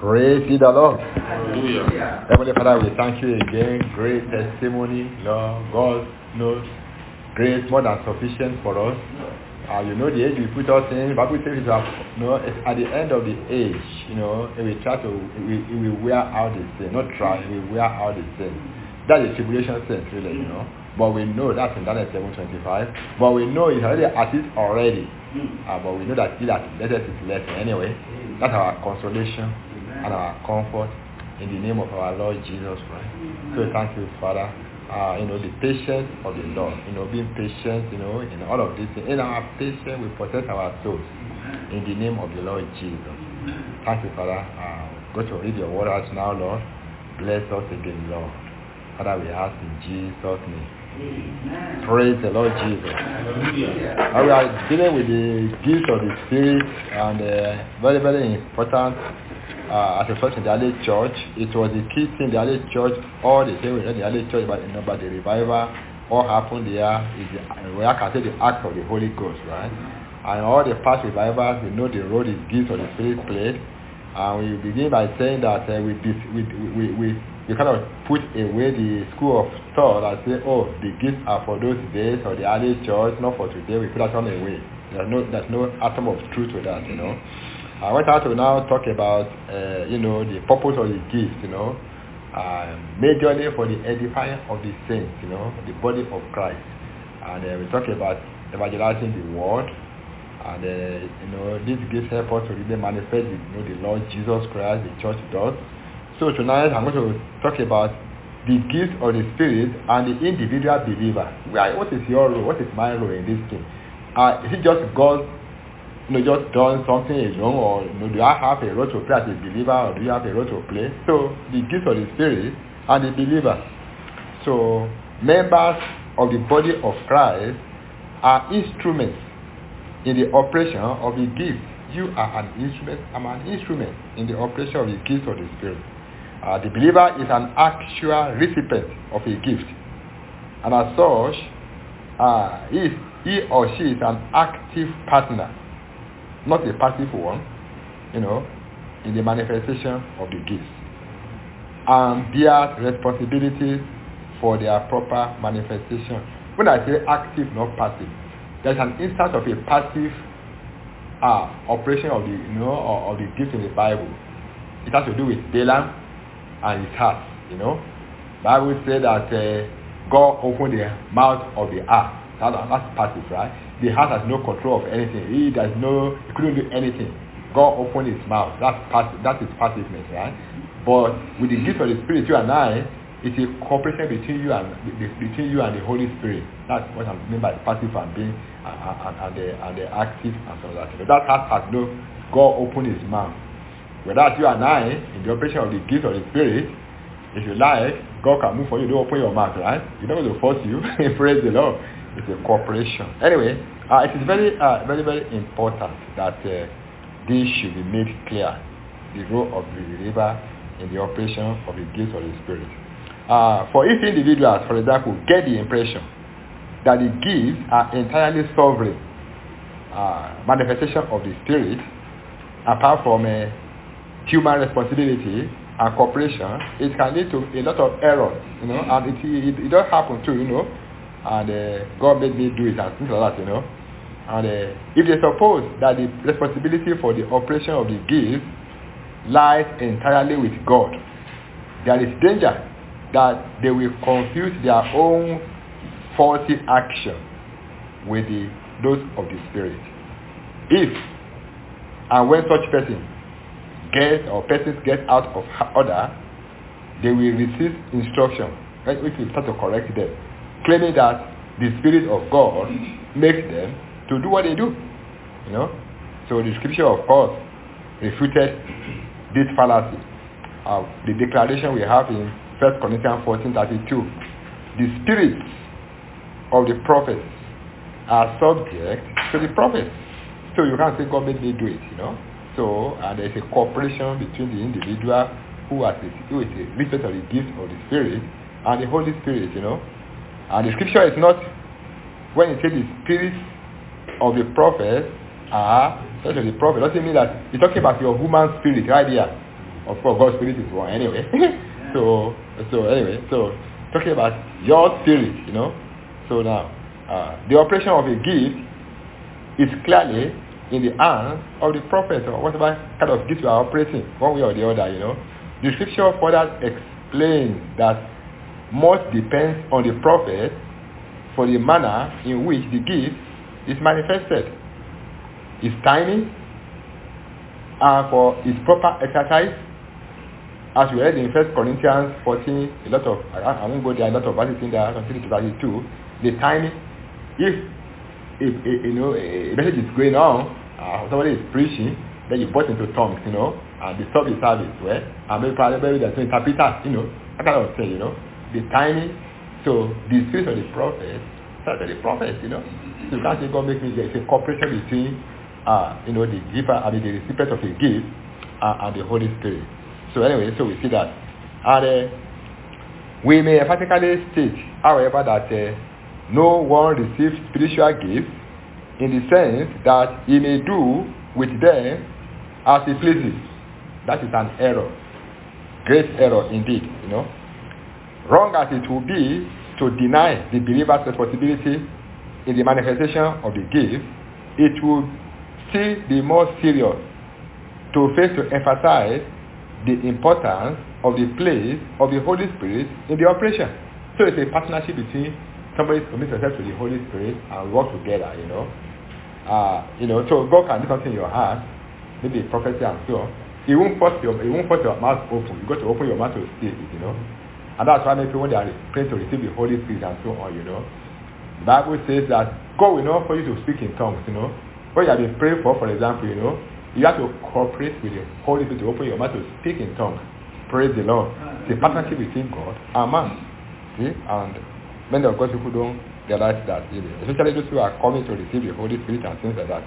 Praise be the Lord. Hallelujah. Heavenly Father, we thank you again. Great testimony, Lord. God knows grace more than sufficient for us. You know the age we put us in. Bible says it's at the end of the age, we try to we wear out the sin. Not try, we wear out the sin. That's the tribulation sense, really, But we know that's in Daniel 7:25. But we know it's already at it already. But we know that still at letters is less anyway. That's our consolation and our comfort in the name of our Lord Jesus Christ. So thank you, Father. The patience of the Lord, being patient, in all of this. In our patience, we protect our souls in the name of the Lord Jesus. Thank you, Father. Go to read your word out now, Lord. Bless us again, Lord. Father, we ask in Jesus' name. Amen. Praise the Lord Jesus. Hallelujah. We are dealing with the gifts of the Spirit, and very, very important as a church in the early church. It was the key thing in the early church. All the things we read in the early church about the revival, all happened there. We can say the act of the Holy Ghost, right? And all the past revivals, we know the role the gifts of the Spirit played. And we begin by saying that we kind of put away the school of thought and say, the gifts are for those days or the early church, not for today. We put that one away. There's no atom of truth to that, I want to now talk about, the purpose of the gifts, majorly for the edifying of the saints, the body of Christ. And we talk about evangelizing the world. And these gifts help us to really manifest the Lord Jesus Christ, the church does. So tonight I'm going to talk about the gifts of the Spirit and the individual believer. What is your role? What is my role in this thing? Is it just God, just doing something alone, or do I have a role to play as a believer, or do you have a role to play? So the gifts of the Spirit and the believer. So members of the body of Christ are instruments in the operation of the gift. You are an instrument. I'm an instrument in the operation of the gift of the Spirit. The believer is an actual recipient of a gift, and as such, he or she is an active partner, not a passive one, in the manifestation of the gifts, and their responsibilities for their proper manifestation. When I say active, not passive, there's an instance of a passive operation of the of the gift in the Bible. It has to do with Balaam and his heart. Bible says that God opened the mouth of the heart. That's passive, right? The heart has no control of anything. He couldn't do anything. God opened his mouth. That's passive. That is passiveness, right? But with the gift of the Spirit, you and I, it's a cooperation between you and the Holy Spirit. That's what I mean by passive and being and the active and so that. That heart has no. God opened his mouth. Without you and I, in the operation of the gift of the Spirit, if you like, God can move for you. Don't open your mouth, right? He's not going to force you. Praise the Lord. It's a cooperation. Anyway, it is very, very, very important that this should be made clear. The role of the believer in the operation of the gift of the Spirit. For each individual, for example, get the impression that the gifts are entirely sovereign manifestation of the Spirit, apart from human responsibility and cooperation, it can lead to a lot of errors, and it does happen too, and God made me do it and things like that, and if they suppose that the responsibility for the operation of the gift lies entirely with God, there is danger that they will confuse their own faulty action with those of the Spirit. If and when such persons get out of order, they will receive instruction, right, which will start to correct them, claiming that the Spirit of God makes them to do what they do. So the scripture, of course, refuted this fallacy. The declaration we have in 1 Corinthians 14:32. The spirits of the prophets are subject to the prophets. So you can't say God made me do it, So there's a cooperation between the individual who is a recipient of the gift of the Spirit and the Holy Spirit, And the scripture is not, when it says the spirits of the prophets are such as the prophet, doesn't mean that it's talking about your human spirit right here. Of course, God's spirit is one anyway. so talking about your spirit, So now, the operation of a gift is clearly in the hands of the prophet or whatever kind of gift you are operating, one way or the other, The scripture further explains that much depends on the prophet for the manner in which the gift is manifested, its timing, and for its proper exercise. As we read in 1 Corinthians 14, I won't go there, a lot of verses in there, from 30 to 32, the timing, if a message is going on, somebody is preaching, then you burst into tongues, and disturb the service, well, and maybe there's no interpreter, that kind of thing, the timing. So the spirit of the prophet, that's the prophet, So you can't say God make me, there's a cooperation between, the giver, the recipient of a gift, and the Holy Spirit. So anyway, so we see that. And we may emphatically state, however, that no one receives spiritual gifts in the sense that he may do with them as he pleases. That is an error. Great error indeed, Wrong as it will be to deny the believer's responsibility in the manifestation of the gift, it would still be more serious to fail to emphasize the importance of the place of the Holy Spirit in the operation. So it's a partnership between somebody commits themselves to the Holy Spirit and we work together, So God can do something in your heart, maybe a prophecy and so on. He won't force your mouth open. You got to open your mouth to speak it, And that's why maybe when they are praying to receive the Holy Spirit and so on, The Bible says that God will not for you to speak in tongues, What you have been praying for example, you have to cooperate with the Holy Spirit to open your mouth to speak in tongues. Praise the Lord. It's a partnership between God and man. See? And many of God's people don't realize that, especially those who are coming to receive the Holy Spirit and things like that,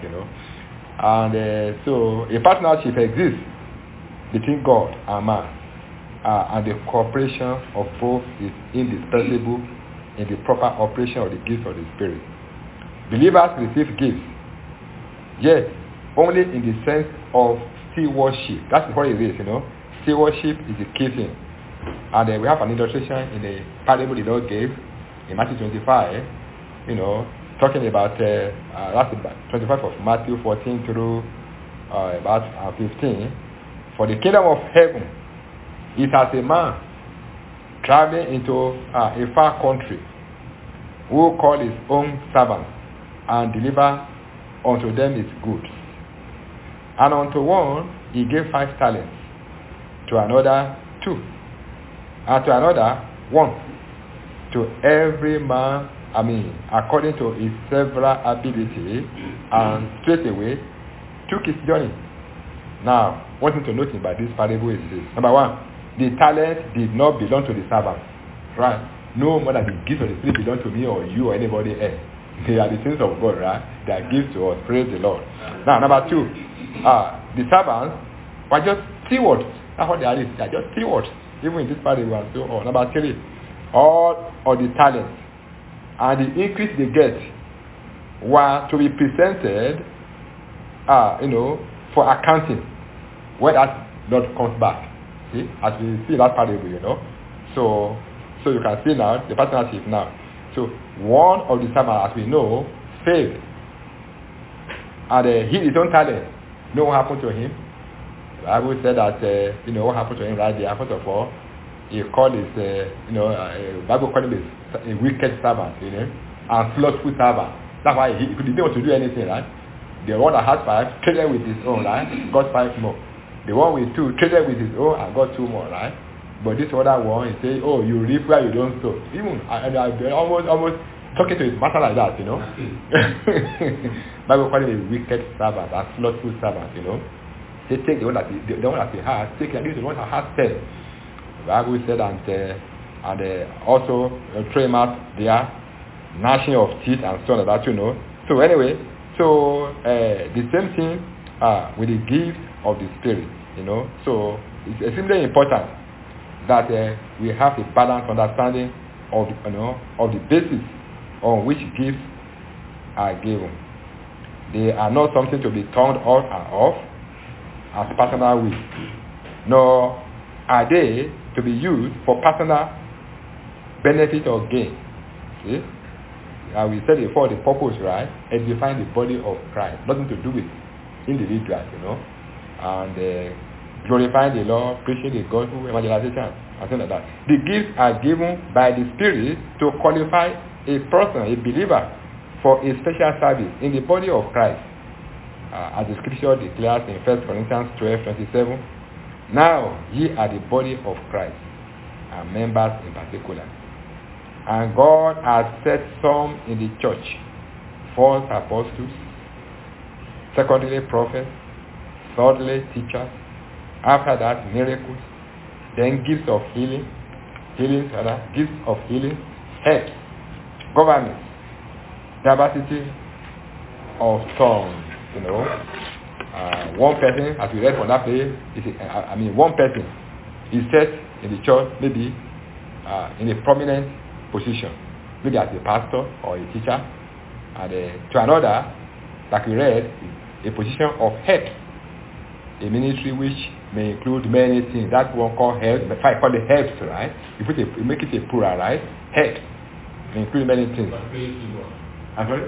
And so a partnership exists between God and man. And the cooperation of both is indispensable in the proper operation of the gifts of the Spirit. Believers receive gifts, yet only in the sense of stewardship. That's what it is, Stewardship is the key thing. And we have an illustration in the parable the Lord gave in Matthew 25, talking about, that's about 25 of Matthew 14 through about 15. For the kingdom of heaven is as a man traveling into a far country, who call his own servants and deliver unto them his goods. And unto one he gave 5 talents, to another 2, and to another 1, to every man, according to his several ability, and straightway took his journey. Now, one thing to note about this parable is this. Number 1, the talent did not belong to the servant. Right? No more than the gifts of the Spirit belong to me or you or anybody else. They are the things of God, right? They are gifts to us. Praise the Lord. Now, number 2, the servants were just stewards. That's what they are. They are just stewards. Even in this parable and so on. Number 3, all of the talents and the increase they get were to be presented, for accounting when that Lord comes back. See, as we see that parable, So you can see now the partnership now. So one of the servants, as we know, failed, and he his own talent. No what happened to him. The Bible said that what happened to him right there. First of all, he called his Bible called him a wicked servant, and slothful servant. That's why he didn't want to do anything, right? The one that has 5 traded with his own, right? Got 5 more. The one with 2 traded with his own and got 2 more, right? But this other one, he say, "Oh, you reap where you don't sow." Even I almost talking to his master like that, Bible calling him a wicked servant, a slothful servant, They take the one that he has, take and give the one that has 10. The Bible said, and also throw him out there, gnashing of teeth and so on like that, So anyway, the same thing with the gift of the Spirit, So it's extremely important that we have a balanced understanding of the basis on which gifts are given. They are not something to be turned on and off as personal will. nor are they to be used for personal benefit or gain. See? We said before the purpose, right? Edifying the body of Christ. Nothing to do with individuals, and glorifying the Lord, preaching the gospel, evangelization, and things like that. The gifts are given by the Spirit to qualify a person, a believer, for a special service in the body of Christ. As the scripture declares in 1 Corinthians 12:27, now ye are the body of Christ, and members in particular. And God has set some in the church, false apostles, secondly prophets, thirdly teachers, after that miracles, then gifts of healing, gifts of healing, help, government, diversity of tongues. One person, as we read from that place, one person is set in the church, maybe in a prominent position, maybe as a pastor or a teacher, and to another, like we read, a position of help, a ministry which may include many things. That one called help. If I call it helps, right? You make it a plural, right? Help may include many things. I'm sorry?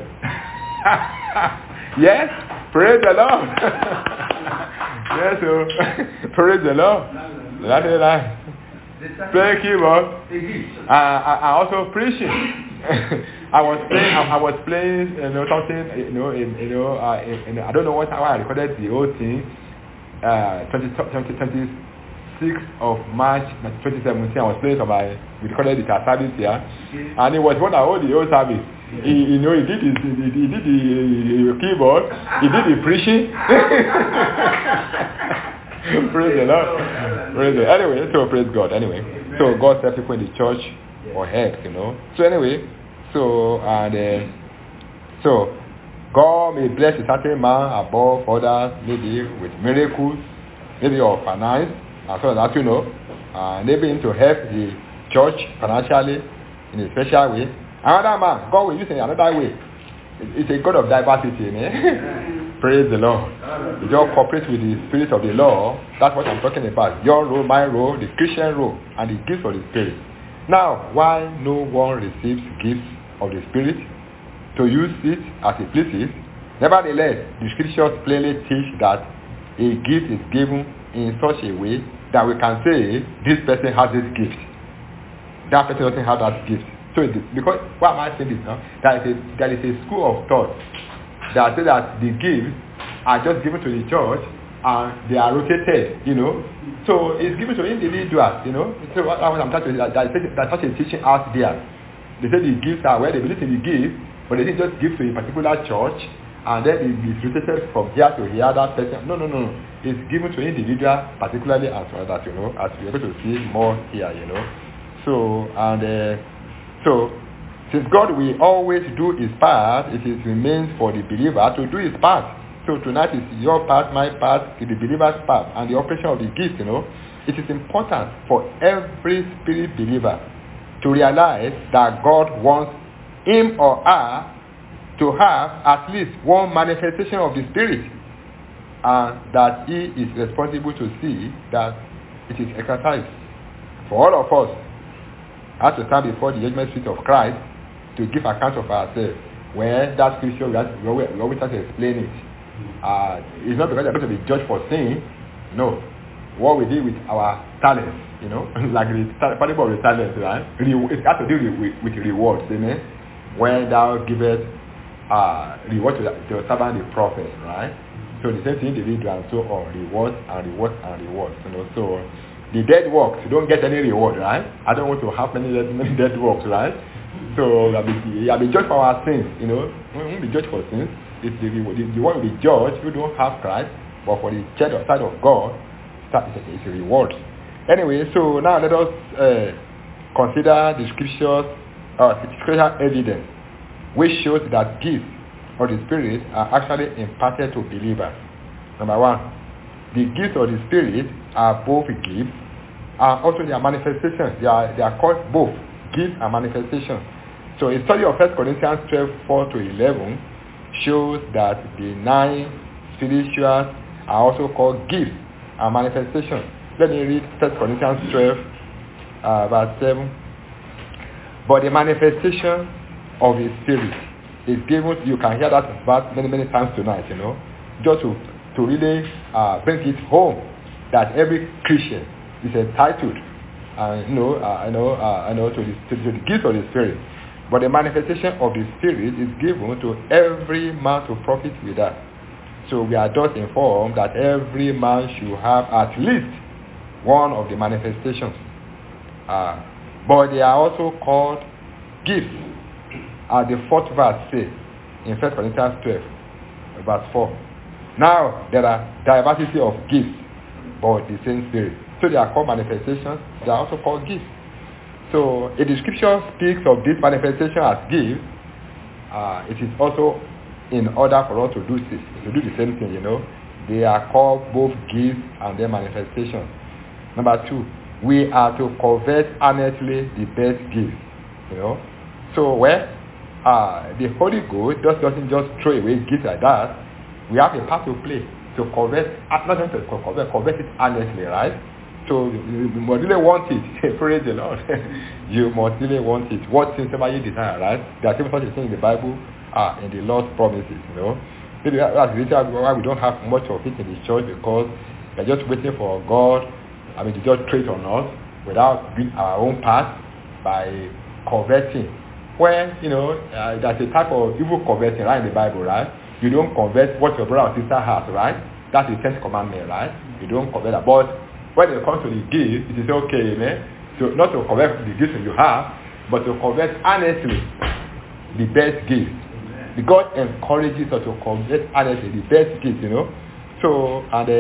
Yes, praise the Lord. Yes, so praise the Lord. That's it, right? Playing keyboard. I also preaching. I was playing, something, I don't know how I recorded the whole thing. 26th of March 2017, I was playing we recorded it at service here, and it was one of all the old service. He did the keyboard, he did the preaching. Praise the Lord. Praise the Lord. Anyway, so praise God. Anyway, so God set people in the church for help, So anyway, so God may bless a certain man above others, maybe with miracles, maybe of finance, and so that maybe to help the church financially in a special way. Another man, God will use in another way. It's a God of diversity, Praise the Lord. You just cooperate with the Spirit of the Lord. That's what I'm talking about. Your role, my role, the Christian role, and the gifts of the Spirit. Now, why no one receives gifts of the Spirit to use it as it pleases? Nevertheless, the scriptures plainly teach that a gift is given in such a way that we can say this person has this gift, that person doesn't have that gift. So because why am I saying this now? There is a school of thought that say that the gifts are just given to the church and they are rotated, So it's given to individuals, So what I'm trying to say, that's such a teaching out there. They say the gifts are where they believe in the gift, but they didn't just give to a particular church and then it's rotated from here to here, that person. No. It's given to individual, particularly as well that, as we're going to see more here, So since God will always do his part, it remains for the believer to do his part. So tonight is your part, my part, the believer's part, and the operation of the gift, It is important for every spirit believer to realize that God wants him or her to have at least one manifestation of the Spirit, and that he is responsible to see that it is exercised. For all of us, as to stand before the judgment seat of Christ to give account of ourselves, where that scripture we always have to explain it. It's not because we're going to be judged for sin. No. What we did with our talents, like the parable of the talents, right? It has to do with rewards, amen? When thou givest reward to the servant, the prophet, right? So the same thing individual and so on, rewards and rewards and rewards, So the dead works, you don't get any reward, right? I don't want to have many dead works, right? So I'll be judged for our sins, We won't be judged for sins. It's the one will be judged who don't have Christ, but for the side of God, it's a reward. Anyway, so now let us consider the scriptures, scriptural evidence, which shows that gifts of the Spirit are actually imparted to believers. Number one, the gifts of the Spirit are both gifts and also their manifestations. They are called both gifts and manifestations. So a study of 1 Corinthians 12:4-11 shows that the 9 spirituals are also called gifts and manifestations. Let me read 1 Corinthians 12, verse 7. But the manifestation of the Spirit is given. You can hear that verse many times tonight, just to really bring it home that every Christian is entitled, to the gift of the Spirit. But the manifestation of the Spirit is given to every man to profit with that. So we are just informed that every man should have at least one of the manifestations. But they are also called gifts. As the fourth verse says in 1 Corinthians 12, verse 4. Now there are diversity of gifts, but the same Spirit. So they are called manifestations. They are also called gifts. So if the scripture speaks of this manifestation as gifts, it is also in order for us to do the same thing, They are called both gifts and their manifestations. Number 2, we are to covet earnestly the best gifts, So the Holy Ghost doesn't just throw away gifts like that. We have a part to play to covet, not just to covet it earnestly, right? So you must really want it. Praise the Lord. You must really want it. What things ever you desire, right? There are such a thing in the Bible, in the Lord's promises, Maybe that's the reason why we don't have much of it in the church, because we're just waiting for God, to just trade on us without doing our own part by coveting. Where, there's a type of evil coveting, right, in the Bible, right? You don't covet what your brother or sister has, right? That's the 10th commandment, right? You don't covet that. But when it comes to the gift, it is okay, man. So not to covet the gifts you have, but to covet earnestly the best gift. God encourages us to covet earnestly the best gift, So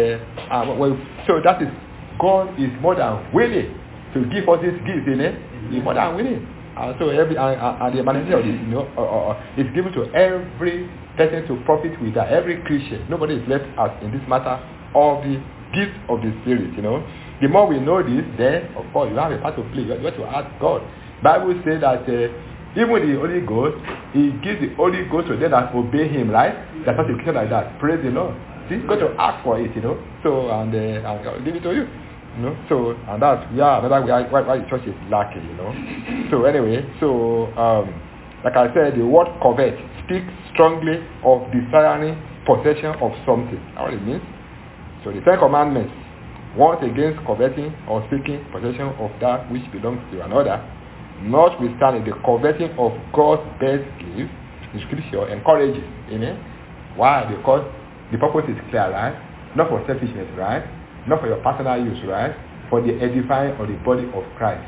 so that is, God is more than willing to give us this gift, He's more than willing. So every the manifestation of this, is given to every person to profit with that. Every Christian, nobody is left out in this matter of the gift of the Spirit. The more we know this, then of course you have a part to play. You have to ask God. Bible says that even the Holy Ghost, He gives the Holy Ghost to them that obey Him. Right? That's not a Christian like that. Praise the Lord. See, got to ask for it. So and I'll give it to you. So and that's another way why the church is lacking. So anyway, like I said, the word covet speaks strongly of desiring possession of something. That's what it means. So the 10 commandments warns against coveting or seeking possession of that which belongs to another. Notwithstanding, the coveting of God's best gift, the scripture encourages. Amen. Why? Because the purpose is clear, right? Not for selfishness, right? Not for your personal use, right? For the edifying of the body of Christ.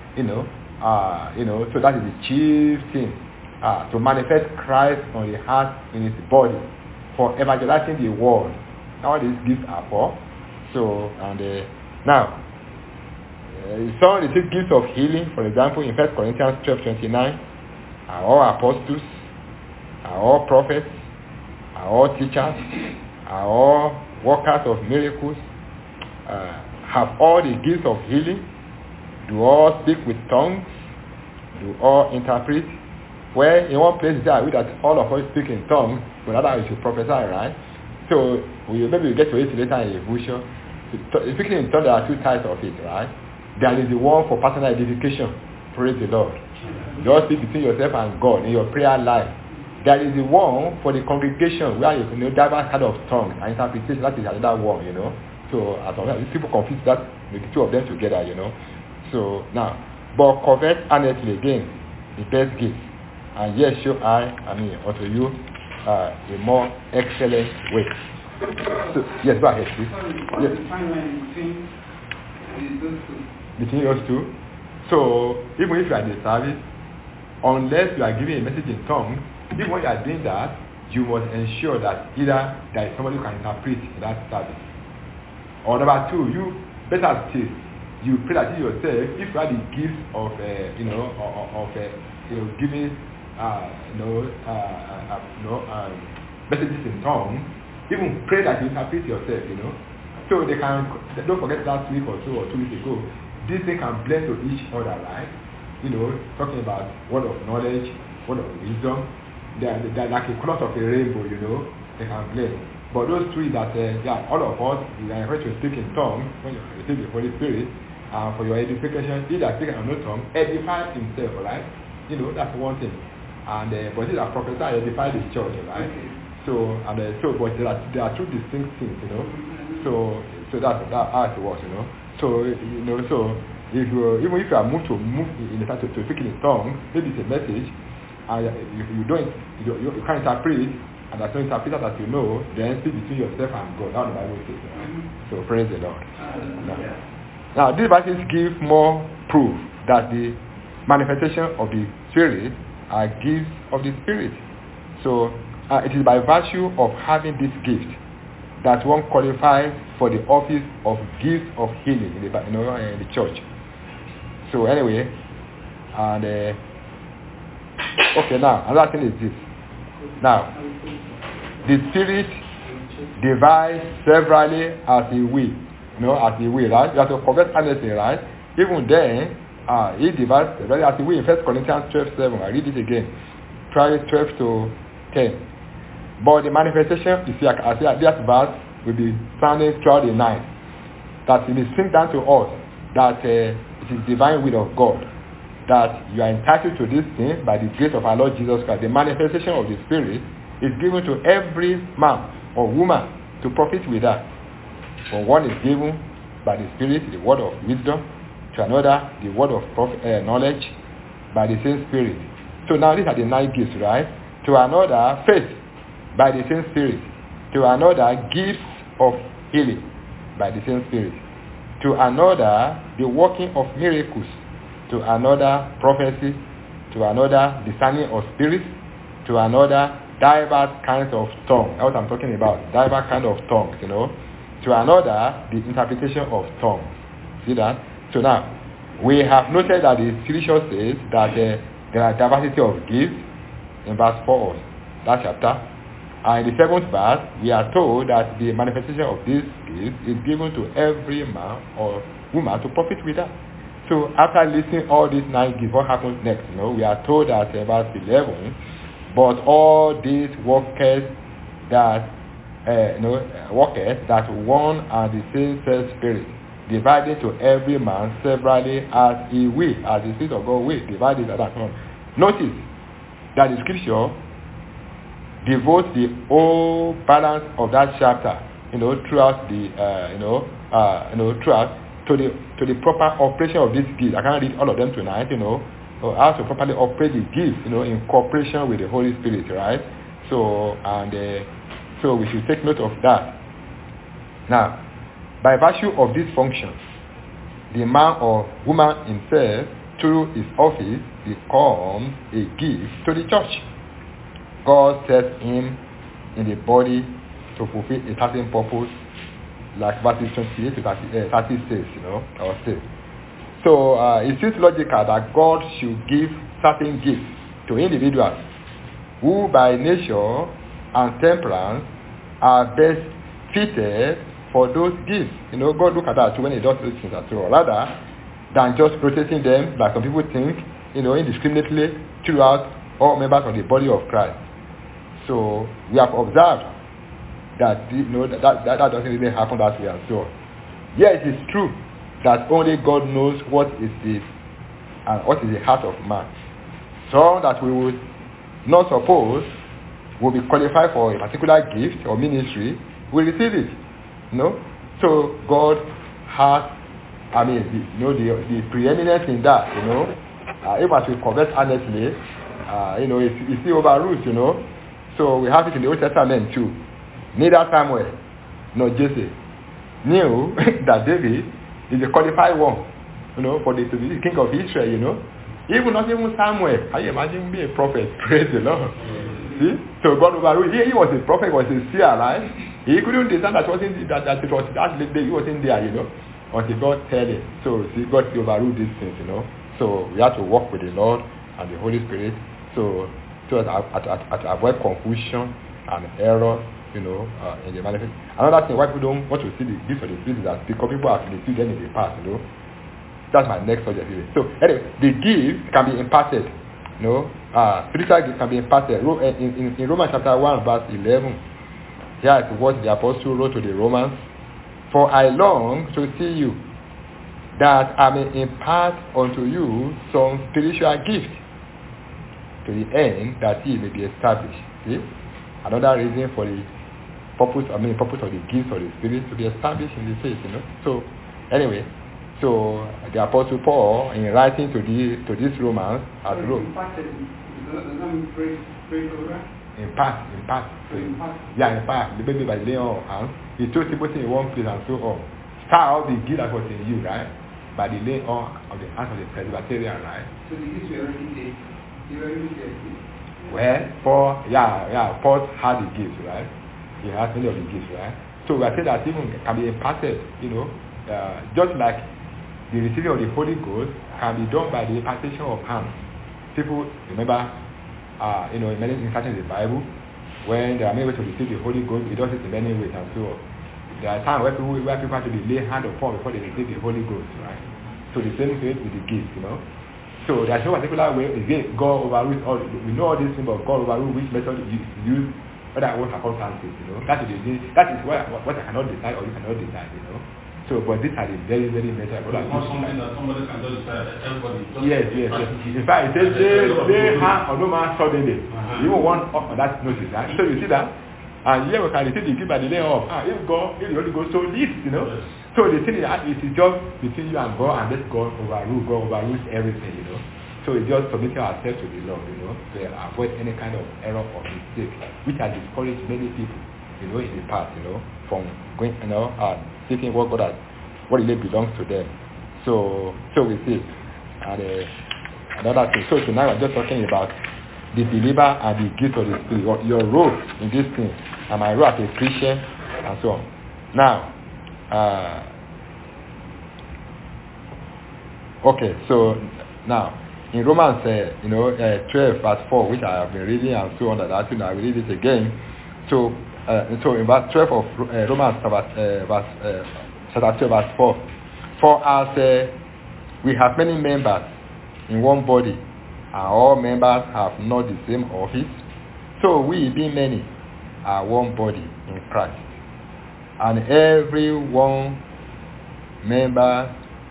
So that is the chief thing. To manifest Christ on the heart in His body. For evangelizing the world. All these gifts are for. So, now, some receive gifts of healing. For example, in 1 Corinthians 12:29, are all apostles, are all prophets, are all teachers, are all workers of miracles, have all the gifts of healing, do all speak with tongues, do all interpret. Where in one place there, that all of us speak in tongues, but another is to prophesy, right? So maybe we get to it later in Evolution. Speaking in tongues, there are two types of it, right? There is the one for personal edification. Praise the Lord. You all speak between yourself and God in your prayer life. There is the one for the congregation where you know diverse kind of tongues and interpretation. That is another one, So as long as people confuse that with the two of them together, So now, but covet earnestly again the best gift, and yes, show unto you a more excellent way. So yes, go ahead, please. Yes. Between those two. So even if you are in the service, unless you are giving a message in tongues, even when you are doing that, you must ensure that either there is somebody who can interpret that service, or number two, you better still, you pray that you yourself, if you have the gift of giving messages in tongues, even pray that you interpret yourself, So they can, don't forget last week or 2 weeks ago, this thing can blend to each other, right? Talking about word of knowledge, word of wisdom. They're like a colors of a rainbow, they can blend. But those three that, all of us, we are encouraged to speak in tongues when you receive the Holy Spirit, for your edification, he that speaks in no tongue, edify himself, right? That's one thing. And but he that prophesy, edify the church, right? So, but there are two distinct things, So that's how it works, So, so if you, even if you are moved in the fact to speak in tongues, maybe it's a message, and you can't interpret, and there's no interpreter that then speak between yourself and God. That's what the Bible says. So praise the Lord. Now these verses give more proof that the manifestation of the Spirit are gifts of the Spirit. So it is by virtue of having this gift that one qualifies for the office of gifts of healing in the church. So anyway, and okay, now another thing is this. Now, the Spirit divides severally as He will, as He will, right? You have to confess honestly, right? Even then, He divides severally as He will. In 1 Corinthians 12:7, I read it again. Try 12 to 10. But the manifestation, you see, I see that verse will be sounding throughout the night. That it will sink down to us that it is divine will of God, that you are entitled to this thing by the grace of our Lord Jesus Christ. The manifestation of the Spirit is given to every man or woman to profit with that. For one is given by the Spirit the word of wisdom, to another the word of knowledge by the same Spirit. So now these are the 9 gifts, right? To another, faith by the same Spirit. To another, gifts of healing by the same Spirit. To another, the working of miracles. To another, prophecy. To another, discerning of spirits. To another, diverse kinds of tongues. That's what I'm talking about. Diverse kinds of tongues, To another, the interpretation of tongues. See that? So now, we have noted that the scripture says that there are diversity of gifts in verse 4 of that chapter. And in the 7th verse, we are told that the manifestation of these gifts is given to every man or woman to profit with that. So after listing all these 9 gifts, what happens next? We are told that verse 11, but all these workers that one and the same Spirit, divided to every man severally as he will, as the Spirit of God will, divided at that time. Notice that the scripture devotes the whole balance of that chapter, throughout the, throughout to the proper operation of this gift. I can't read all of them tonight, how to properly operate the gift, in cooperation with the Holy Spirit, right? So, so we should take note of that. Now, by virtue of this function, the man or woman himself, through his office, becomes a gift to the church. God sets him in the body to fulfill a certain purpose, like verses 28 to 36, or say. So it seems logical that God should give certain gifts to individuals who by nature and temperance are best fitted for those gifts. God look at that too when he does those things as well. Rather than just rotating them, like some people think, indiscriminately throughout all members of the body of Christ. So we have observed that that doesn't really happen that way as well. Yes, it is true that only God knows what is the heart of man. So that we would not suppose will be qualified for a particular gift or ministry, we receive it. So God has, the preeminence in that. If as we converse honestly, it's still overruled. So we have it in the Old Testament too. Neither Samuel nor Jesse knew that David is a qualified one, for to be the king of Israel, not even Samuel. Can you imagine being a prophet? Praise the Lord. See? So God overruled. He was a prophet, was a seer, right? He couldn't discern that it wasn't that he wasn't there, until God tell him. So see, God overruled these things, So we have to work with the Lord and the Holy Spirit. So as to avoid confusion and error, in the manifest. Another thing why people don't want to see the gifts of the Spirit is that because people have received them in the past, That's my next subject. So anyway, the gift can be imparted. Spiritual gift can be imparted. In Romans chapter 1 verse 11, Here is what the apostle wrote to the Romans. For I long to see you, that I may impart unto you some spiritual gift, to the end that ye may be established. See? Another reason for the purpose of the gifts of the Spirit, to be established in the faith, So, anyway, so the Apostle Paul, in writing to this Romans, has wrote. In part. Yeah, in part. The baby by laying on hands. He told Timothy in one place and so on. Start out the gift that was in you, right? By the laying on of the hands of the Presbyterian, right? So the gifts were already there. Well, Paul had the gifts, right? He has many of the gifts, right? So we are saying that even can be imparted, just like the receiving of the Holy Ghost can be done by the impartation of hands. People remember, in many instances in the Bible, when there are many ways to receive the Holy Ghost, it does it in many ways and so on. There are times where people have to be laid hand upon before they receive the Holy Ghost, right? So the same thing with the gifts, So there's no particular way, again, God overrules all. We know all these things, but God overrules which method you use, whether what circumstances, That is what I cannot decide or you cannot decide, So, but these are the very, very method. It's not something that somebody can just decide. Everybody. Yes. In fact, it says they have or no man suddenly. You will want that notice, right? So you see that, and here we can receive the gift by the day of. If the Holy Ghost so leads, Yes. So the thing is, it is just between you and God, and let God overrules everything, So it's just submitting ourselves to the Lord, to avoid any kind of error or mistake, which has discouraged many people, in the past, from going, seeking what God has, what really belongs to them. So we see. And another thing. So tonight we're just talking about the believer and the gift of the Spirit, your role in this thing, and my role as a Christian, and so on. Now, okay, so now in Romans 12 verse 4, which I have been reading and so on, that I will read it again. So in verse 12 of Romans chapter 12 verse 4, for as we have many members in one body, and all members have not the same office, so we, being many, are one body in Christ, and every one member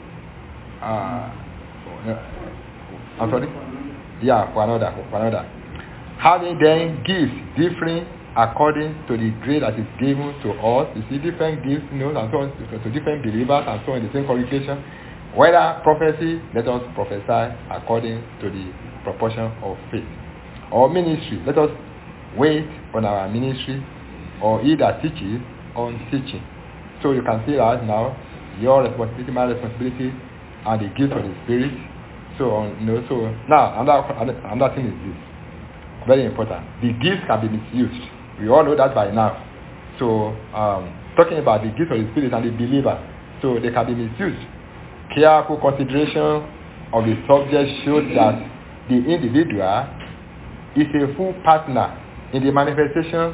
I'm sorry? Yeah, for another. Having then gifts differing according to the grace that is given to us. You see different gifts, and so on, to different believers and so on in the same congregation. Whether prophecy, let us prophesy according to the proportion of faith. Or ministry, let us wait on our ministry, or he that teaches on teaching. So you can see that now, your responsibility, my responsibility, and the gift of the Spirit. So on, so now another thing is this, very important. The gifts can be misused. We all know that by now. So talking about the gift of the Spirit and the believer, so they can be misused. Careful consideration of the subject shows that the individual is a full partner in the manifestation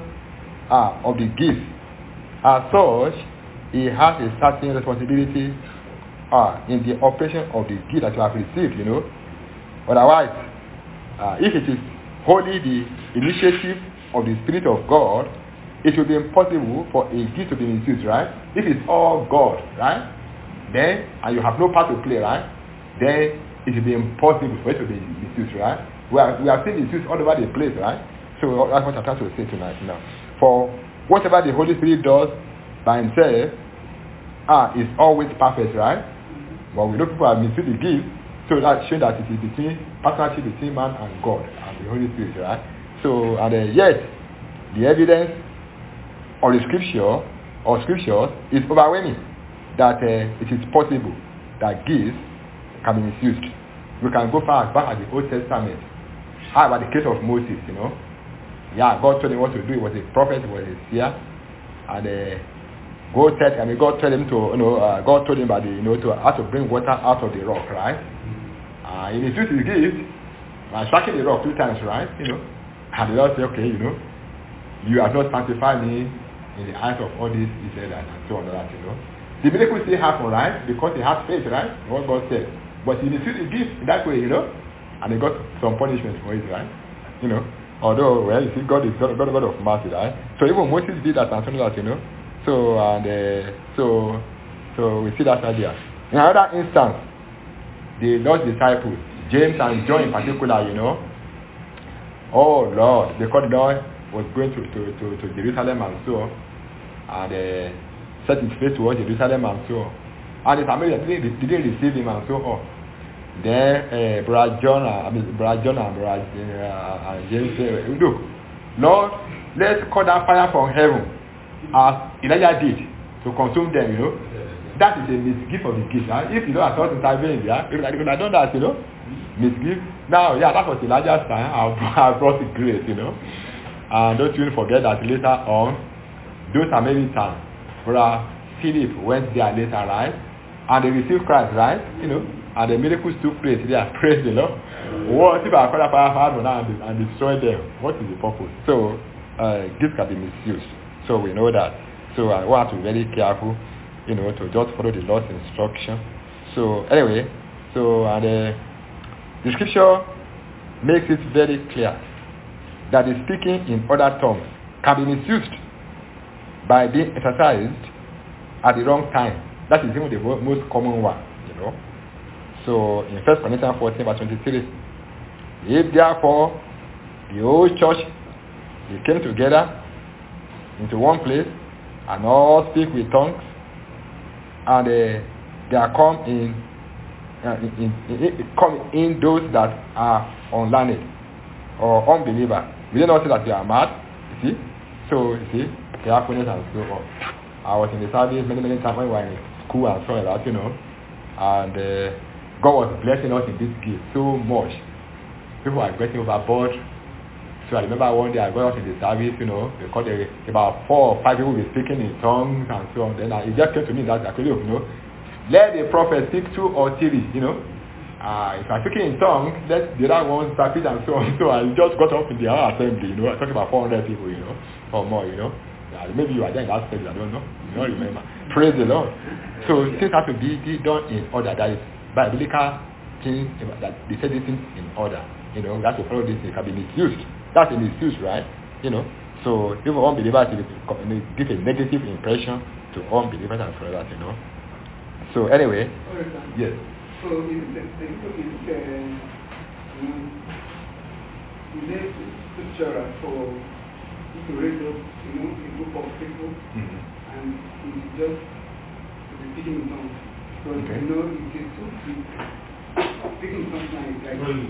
of the gift. As such, he has a certain responsibility in the operation of the gift that you have received, Otherwise, if it is wholly the initiative of the Spirit of God, it will be impossible for a gift to be misused, right? If it's all God, right? Then, and you have no part to play, right? Then it will be impossible for it to be misused, right? We have seen misuse all over the place, right? So that's what I'm trying to say tonight now. For whatever the Holy Spirit does by himself is always perfect, right? But we know people have misused the gift, so that shows that it is between partnership between man and God and the Holy Spirit, right? So, and yet the evidence of the scripture or scriptures is overwhelming that it is possible that gifts can be misused. We can go back at the Old Testament. How about the case of Moses? Yeah, God told him what to do. He was a prophet, he was a seer, and God told him to, God told him about to how to bring water out of the rock, right? He misused his gift by striking the rock 2 times, right? And the Lord said, okay, you have not sanctified me in the eyes of all these Israelites and so on and that, The miracle still happened, right? Because he had faith, right? What God said. But he misused his gift in that way, and he got some punishment for it, right? Although, well, you see, God is God of mercy, right? So even Moses did that and something that, So, and so we see that idea. In another instance, the Lord's disciples, James and John in particular, oh Lord, they called the Lord was going to Jerusalem and so on, and set his face towards Jerusalem and so on. And the Samaritans didn't receive him and so on. Then Brother John and Brother James said, look, Lord, let's call that fire from heaven as Elijah did to consume them, That is a misgift of the gift. Right? If I thought intervening, if I could have done that, misgift. Now, that was Elijah's time. I brought the grace, And don't you forget that later on, those Samaritans, Brother Philip went there later, right? And they received Christ, right? And the miracles took place there. Praise the Lord. What if I call up our and destroy them? What is the purpose? So, gifts can be misused. So we know that. So I want to be very careful, to just follow the Lord's instruction. So anyway, and the scripture makes it very clear that the speaking in other tongues can be misused by being exercised at the wrong time. That is even the most common one, So in 1 Corinthians 14 verse 23, if therefore the whole church they came together into one place and all speak with tongues, and they are come in those that are unlearned or unbeliever. We don't know that they are mad, you see. So you see, carefulness and so on. I was in the service many times when we were in school and so on, and God was blessing us in this gift so much. People are getting overboard. So I remember one day I got out in the service, they called about 4 or 5 people were speaking in tongues and so on. Then it just came to me that actually, let the prophet speak 2 or 3, if I'm speaking in tongues, let the other ones speak and so on. So I just got up in the hour assembly, I talking about 400 people, or more, maybe you are there in that service, I don't know. You don't remember. Praise the Lord. So things have to be done in order. That is biblical things that they say these things in order. We have to follow this. It can be misused. That's a misuse, right? So even unbelievers give a negative impression to unbelievers and followers, So anyway, yes. So is scripture for to raise up, a group of people, and it's just speaking in tongues. So it is two speaking in tongues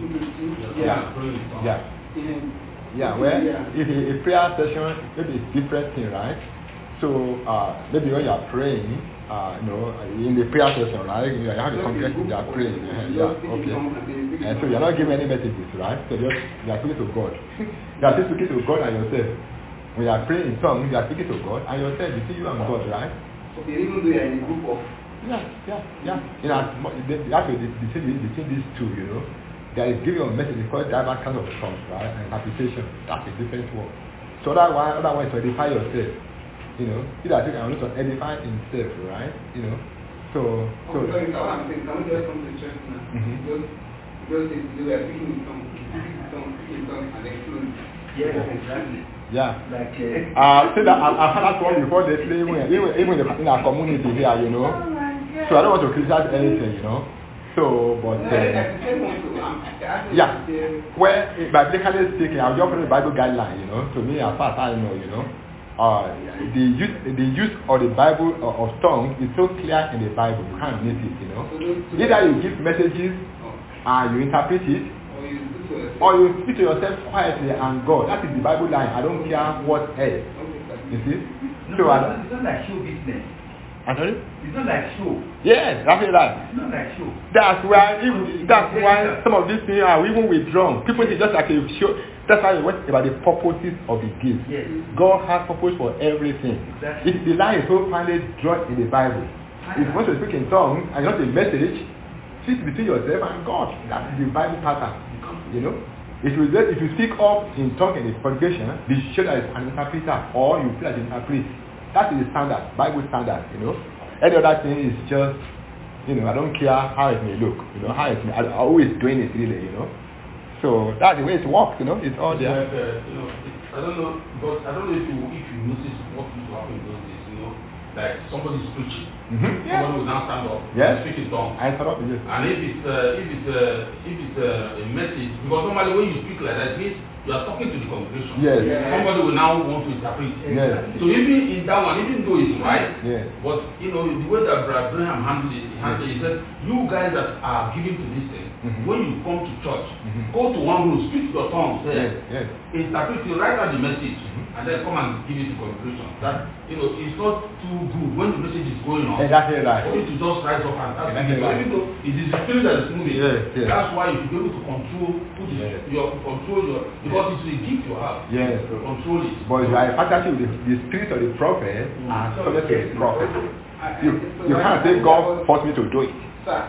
If a prayer session, maybe it's different thing, right? So maybe when you are praying, in the prayer session, right? You have a congregation, you are praying. And so you are not giving any messages, right? So you are speaking to God. You are speaking to God and yourself. When you are praying in tongues, you are speaking to God and yourself. You see you and God, right? Okay, even though you are in a group of. Yeah. You have to distinguish between these two, There is giving a message called diverse kinds of tongues, right? And interpretation. That's a different word. So otherwise to edify yourself. See that you can also edify himself, right? So sorry, I'm saying, can we just come to the church now? Because they were speaking in tongues, and they fluent. Yes, exactly. Yeah. Like say that I've had that one before they play even in our community here, So I don't want to criticize anything, So, but well, biblically speaking, I'll just put the Bible guideline, To me, as far as I know, the use of the Bible of tongues is so clear in the Bible. You can't miss it, Either you give messages and you interpret it, or you speak to yourself quietly and God. That is the Bible line. I don't care what else. You see? So it's not like show business. I'm sorry? It's not like show. Yes, that's right. It's not like show. That's why some of these things are even withdrawn. People think just like a show. That's why we went about the purposes of the gift. Yes. God has purpose for everything. Exactly. If the line is so finely drawn in the Bible, if you want to speak in tongues and not a message, speak between yourself and God. That's the Bible pattern. If you speak up in tongues in the congregation, be sure that it's an interpreter or you feel like you interpret. That is the standard, Bible standard, Any other thing is just, I don't care how it may look, how it may, I'm always doing it really, So that's the way it works, it's all there. Like, I don't know, but I don't know if you notice what used to happen in those days, like somebody's preaching, somebody will now stand up, and speak in tongues. I thought of it. And if it's a message, because normally when you speak like that, it means you are talking to the congregation. Yes. Somebody will now want to interpret. Yes. So even in that one, even though it's right, Yes. but the way that Brother Abraham handled it, he said, you guys that are giving to this thing, when you come to church, go to one room, speak your tongues there, interpret it, write out the message, and then come and give it to congregation. That it's not too good when the message is going on. Exactly right. For you to just rise up and start speaking. Even though it is the spirit that is moving, that's why you should be able to control because it's a gift you have. Yes. Control it. But you are in partnership with the spirit of the prophet and subject to the prophet. You can't say God forced me to do it. Sir,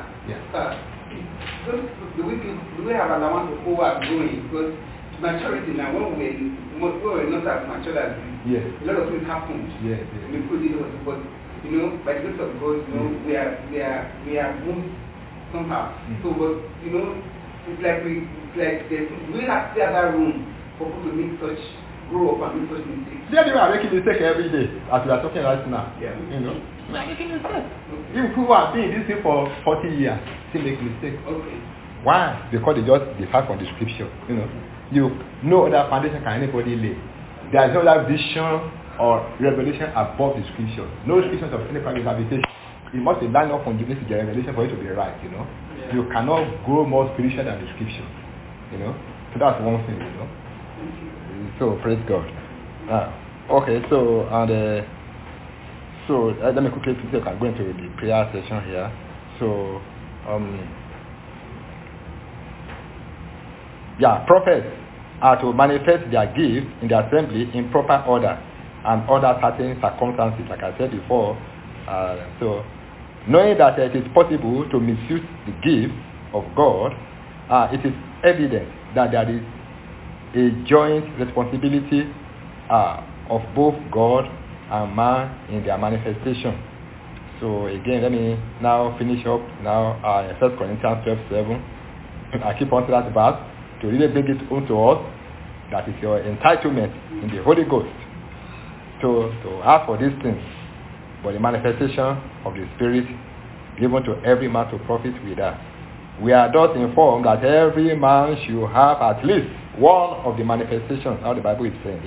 the way our allowance of overgrowing, because maturity now, when we were not as mature as this, a lot of things happened. We could deal with it, but by the grace of God, we are moved somehow. So, but it's like we have still that room for people to make such grow up and make such mistakes. Yeah, we are making mistakes every day, as we are talking right now. We are making mistakes. Even people who have been in this thing for 40 years still make mistakes. Okay. Why? Because they just depart from the scripture. No other foundation can anybody lay. There is no other vision or revelation above the scripture. No scriptures of any private habitation. It must be lined up on the basis of the revelation for it to be right. You cannot grow more spiritual than the scripture. So that's one thing. So praise God. Okay. So let me quickly see if I can go into the prayer session here. So prophets are to manifest their gifts in the assembly in proper order and under certain circumstances, like I said before. So knowing that it is possible to misuse the gift of God, it is evident that there is a joint responsibility of both God and man in their manifestation. So again, let me now finish up now in 1 Corinthians 12:7. I keep on to that verse to really bring it home to us. That is your entitlement in the Holy Ghost to ask for these things, but the manifestation of the Spirit given to every man to profit with that. We are thus informed that every man should have at least one of the manifestations, how the Bible is saying.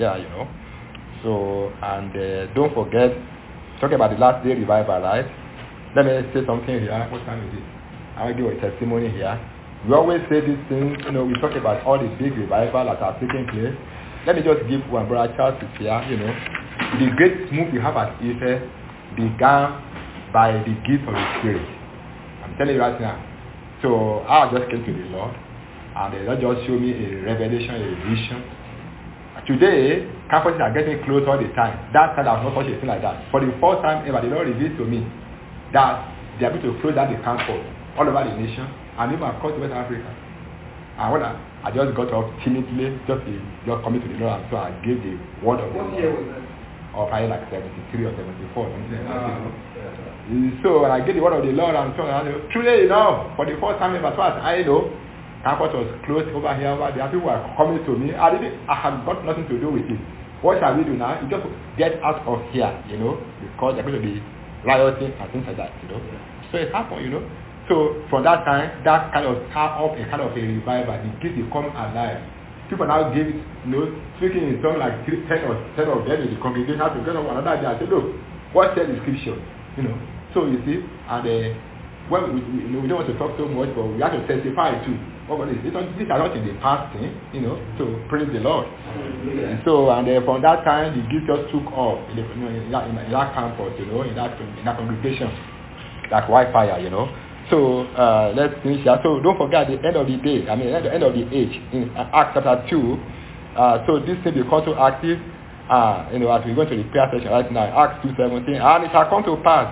So, and don't forget, talking about the last day revival, right? Let me say something here. What time is it? I will give a testimony here. We always say these things, we talk about all the big revival that are taking place. Let me just give one. Brother Charles is here, The great move we have at Ife began by the gift of the Spirit. I'm telling you right now. So I just came to the Lord, and the Lord just showed me a revelation, a vision. Today, campuses are getting closed all the time. That time I was not touched a thing like that. For the first time ever, the Lord revealed to me that they are going to close down the campus all over the nation and even across West Africa. And when I just got up timidly, just coming to the Lord, and so I gave the word of God. What year was that? Probably like 73 or 74, something like that. So when I gave the word of the Lord, and so on, truly for the first time ever, as far as I know, campus was closed over here, over there. People were coming to me. I had got nothing to do with it. What shall we do now? You just get out of here, because they're going to be rioting and things like that, So it happened, So from that time, that kind of start up a kind of a revival. The gift become alive. People now give it, speaking in tongues like 10 of them in the congregation have to get up another day and say, look, what said the scripture? So you see, and when we don't want to talk so much, but we have to testify too. These are not in the past thing, so praise the Lord. So, and from that time, the gift just took off in that campus, in that congregation, like wildfire, So, let's finish here. So, don't forget at the end of the day, at the end of the age, in Acts chapter 2, so this thing become so active, as we go to the prayer session right now, Acts 2:17, and it shall come to pass,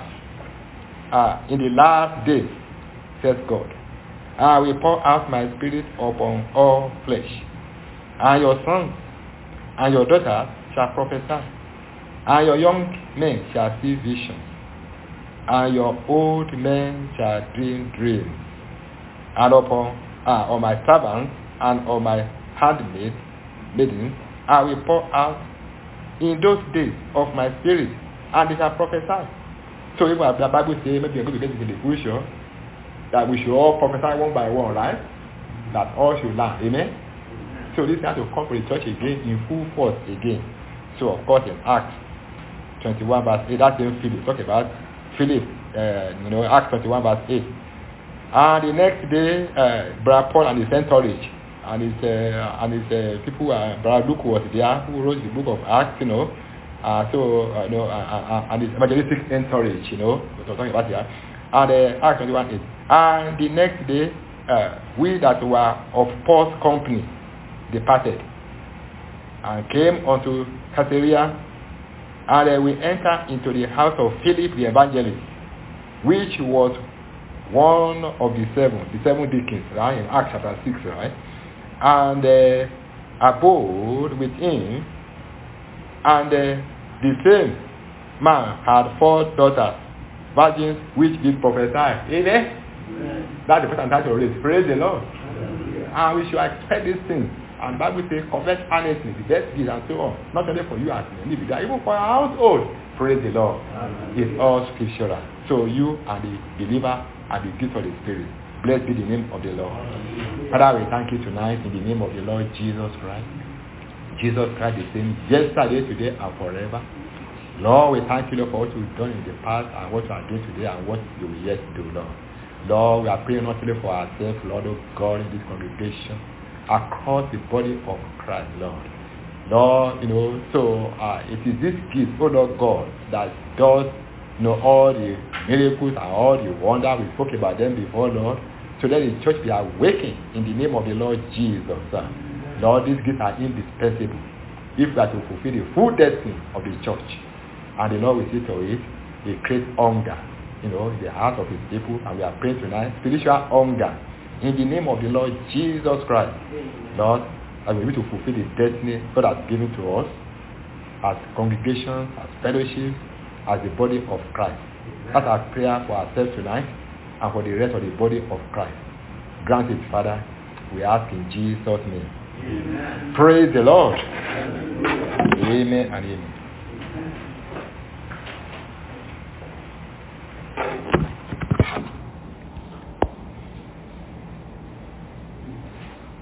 in the last days, says God, I will pour out my spirit upon all flesh, and your sons and your daughters shall prophesy, and your young men shall see visions, and your old men shall dream dreams, and upon my servants and on my handmaid, maiden, I will pour out in those days of my spirit, and they shall prophesy. So even the Bible says, maybe you're going to get into the future, that we should all prophesy one by one, right? That all should learn. Amen? So this has to come to the church again in full force again. So of course in Acts 21 verse 8, that's in Philip. Talk about Philip, Acts 21 verse 8. And the next day, Brother Paul and his entourage, and his people, Brother Luke was there, who wrote the book of Acts, and his evangelistic entourage, we're talking about here. And Acts 21 8. And the next day, we that were of Paul's company departed and came unto Caesarea, and we entered into the house of Philip the evangelist, which was one of the seven deacons, right, in Acts chapter 6, right, and abode with him, and the same man had 4 daughters, virgins, which did prophesy. Amen? That's the first time to raise. Praise the Lord. And we should expect these things. And the Bible says, confess earnestly, the best gifts and so on. Not only for you as an individual, even for our household. Praise the Lord. It's all scriptural. So you are the believer and the gift of the Spirit. Blessed be the name of the Lord. Father, we thank you tonight in the name of the Lord Jesus Christ. Jesus Christ the same yesterday, today, and forever. Lord, we thank you, Lord, for what you've done in the past and what you are doing today and what you will yet do, Lord. Lord, we are praying not only for ourselves, Lord, oh God, in this congregation, across the body of Christ, Lord. Lord, so it is this gift, oh Lord God, that does, all the miracles and all the wonders. We spoke about them before, Lord. So let the church be awakened in the name of the Lord Jesus. Lord, these gifts are indispensable if we are to fulfill the full destiny of the church. And the Lord will see to it, He creates hunger, in the heart of His people. And we are praying tonight, spiritual hunger, in the name of the Lord Jesus Christ. Lord, as we need to fulfill the destiny God has given to us, as congregations, as fellowships, as the body of Christ. That's our prayer for ourselves tonight and for the rest of the body of Christ. Grant it, Father, we ask in Jesus' name. Amen. Praise the Lord. Amen and amen.